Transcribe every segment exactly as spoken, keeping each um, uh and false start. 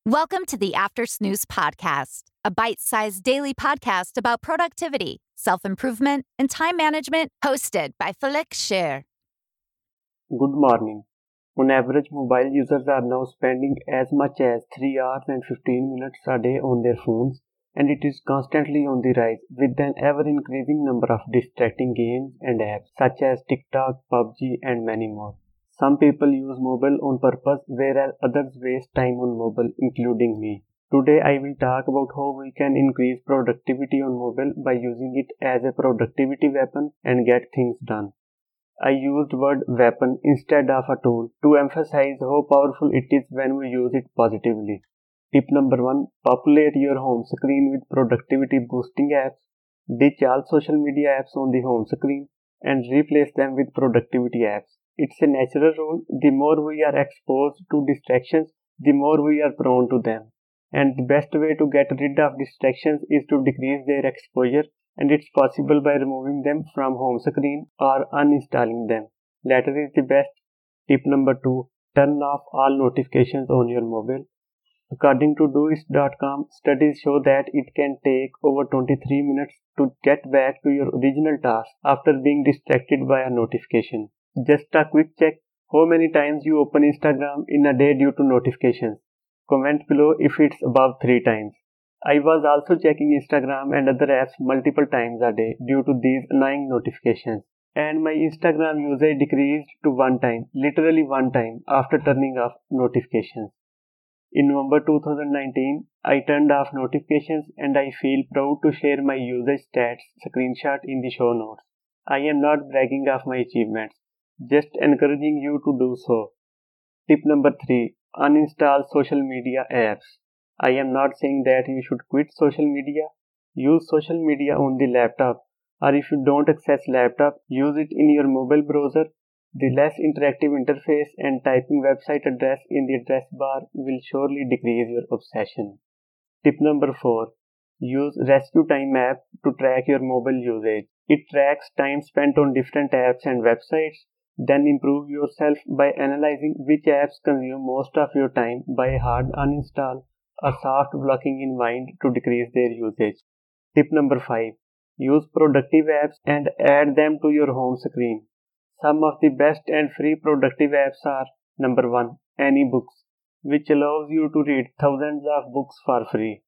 Welcome to the After Snooze podcast, a bite-sized daily podcast about productivity, self-improvement, and time management, hosted by Felix Scher. Good morning. On average, mobile users are now spending as much as three hours and fifteen minutes a day on their phones, and it is constantly on the rise with an ever-increasing number of distracting games and apps such as TikTok, P U B G, and many more. Some people use mobile on purpose, whereas others waste time on mobile, including me. Today I will talk about how we can increase productivity on mobile by using it as a productivity weapon and get things done. I used word weapon instead of a tool to emphasize how powerful it is when we use it positively. Tip number one, populate your home screen with productivity boosting apps. Ditch all social media apps on the home screen and replace them with productivity apps. It's a natural rule. The more we are exposed to distractions, the more we are prone to them. And the best way to get rid of distractions is to decrease their exposure, and it's possible by removing them from home screen or uninstalling them. Latter is the best. Tip number two, turn off all notifications on your mobile. According to doist dot com, studies show that it can take over twenty-three minutes to get back to your original task after being distracted by a notification. Just a quick check how many times you open Instagram in a day due to notifications. Comment below if it's above three times. I was also checking Instagram and other apps multiple times a day due to these annoying notifications. And my Instagram usage decreased to one time, literally one time, after turning off notifications. In November two thousand nineteen, I turned off notifications and I feel proud to share my usage stats screenshot in the show notes. I am not bragging of my achievements, just encouraging you to do so. Tip number three, uninstall social media apps. I am not saying that you should quit social media. Use social media on the laptop, or if you don't access laptop, use it in your mobile browser. The less interactive interface and typing website address in the address bar will surely decrease your obsession. Tip number four, use Rescue Time app to track your mobile usage. It tracks time spent on different apps and websites. Then improve yourself by analyzing which apps consume most of your time by hard uninstall or soft blocking in mind to decrease their usage. Tip number five, use productive apps and add them to your home screen. Some of the best and free productive apps are: number one, AnyBooks, which allows you to read thousands of books for free.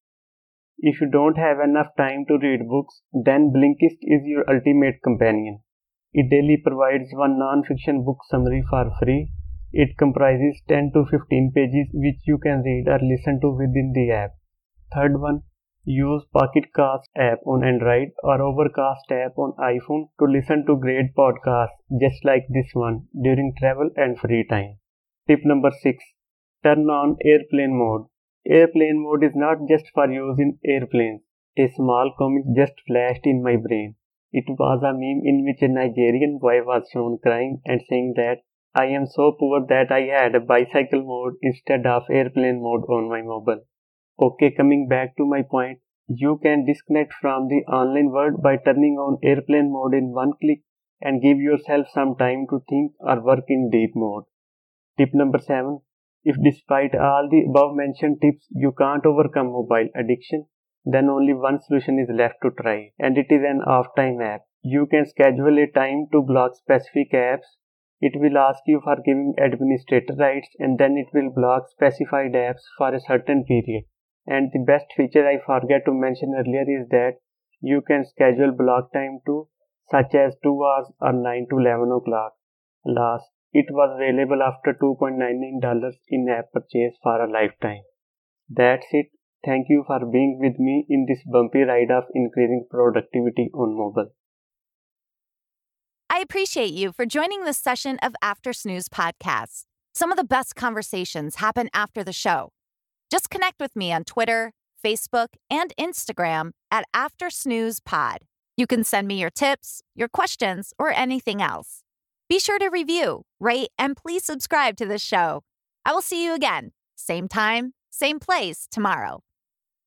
If you don't have enough time to read books, then Blinkist is your ultimate companion. It daily provides one non-fiction book summary for free. It comprises ten to fifteen pages which you can read or listen to within the app. Third one, use Pocket Cast app on Android or Overcast app on iPhone to listen to great podcasts just like this one during travel and free time. Tip number six, turn on airplane mode. Airplane mode is not just for use in airplanes. A small comic just flashed in my brain. It was a meme in which a Nigerian boy was shown crying and saying that I am so poor that I had a bicycle mode instead of airplane mode on my mobile. Okay, coming back to my point, you can disconnect from the online world by turning on airplane mode in one click and give yourself some time to think or work in deep mode. Tip number seven, if despite all the above mentioned tips you can't overcome mobile addiction, then only one solution is left to try, and it is an off-time app. You can schedule a time to block specific apps. It will ask you for giving administrator rights, and then it will block specified apps for a certain period. And the best feature I forgot to mention earlier is that you can schedule block time too, such as two hours or nine to eleven o'clock. Last, it was available after two dollars and ninety-nine cents in-app purchase for a lifetime. That's it. Thank you for being with me in this bumpy ride of increasing productivity on mobile. I appreciate you for joining this session of After Snooze podcast. Some of the best conversations happen after the show. Just connect with me on Twitter, Facebook, and Instagram at After Snooze Pod. You can send me your tips, your questions, or anything else. Be sure to review, rate, and please subscribe to this show. I will see you again, same time, same place tomorrow.